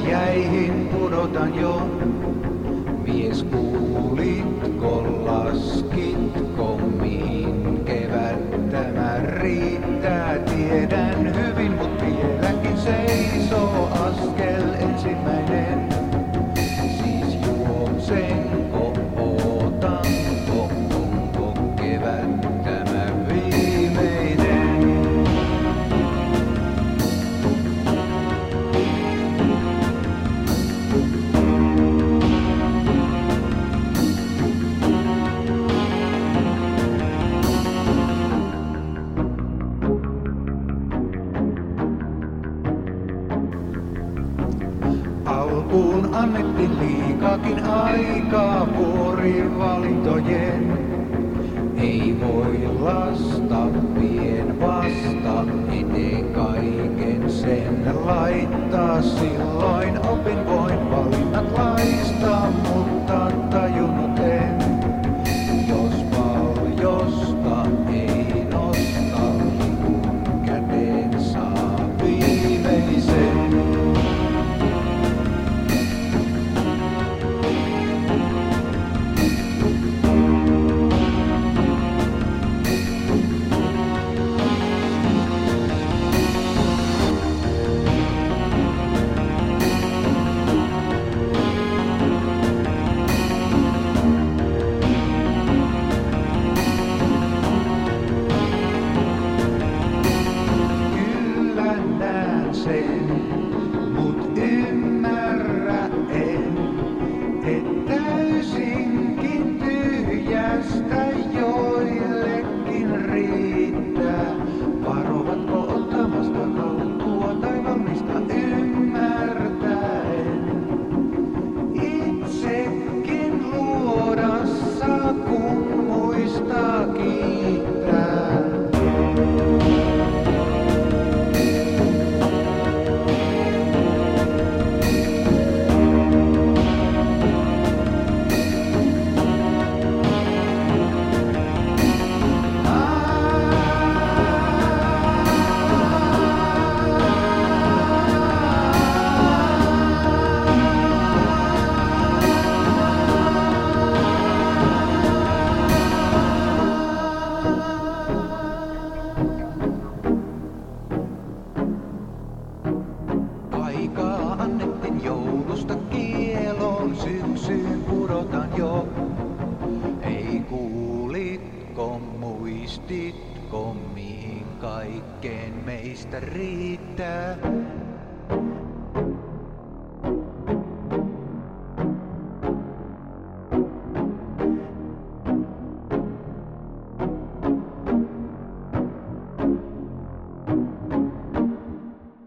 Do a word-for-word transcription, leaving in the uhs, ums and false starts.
jäihin pudotan jo. Mies kuulitko, laskitko, mihin kevät tämä riittää? Tiedän hyvin, mut vieläkin seisoo askel ensimmäinen. Siis juoksenko, ootanko, onko kevät tämä viimeinen? Alkuun annettiin liikakin aikaa vuorivalintojen. Ei voi lasta vien vasta, eteen kaiken sen laittaa. Silloin opin voin valinnat laistaa, mutta tajunnut en. Jos paljosta ei nosta, lipun käteen saa viimeisen. Mut ymmärrä en, et täysinkin tyhjästä joillekin riittää. Varovatko ottamasta kalkkua tai valmista ymmärtäen? Itsekin luoda saa, kun muistaa kiittää. Aikaa annettiin joulusta kieloon, syksyyn pudotan jo. Ei kuulitko, muistitko, mihin kaikkeen meistä riittää?